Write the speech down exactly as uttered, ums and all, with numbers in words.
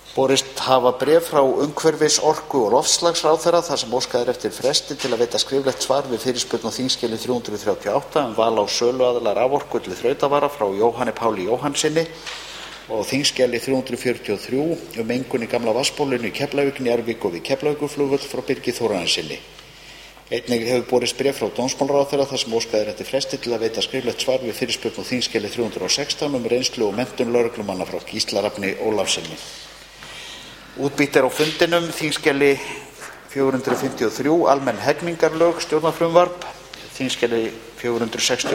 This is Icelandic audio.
Borist hafa bréf frá umhverfis-, orku- og loftslagsráðherra þar sem óskað er eftir fresti til að veita skriflegt svar við fyrirspurn á þingskjali þrjú hundruð þrjátíu og átta um val á söluaðila raforku til þrautavara frá Jóhanni Páli Jóhannssyni og þingskjali þrjú hundruð fjörutíu og þrjú um mengun í gamla vatnsbólinu í Keflavík, Njarðvík og við Keflavíkurflugvöll frá Birgi Þórarinssyni. Einnig hefur borist bréf frá dómsmálaráðherra þar sem óskað er eftir fresti til að veita skriflegt svar við fyrirspurn á þingskjali þrjú hundruð og sextán um reynslu og menntun lögreglumanna frá Gísla Rafni Ólafssyni. Útbýtt er á fundinum þingskjali fjögur hundruð fimmtíu og þrjú almenn hegningarlög stjórnarfrumvarp, þingskjali fjögur hundruð sextíu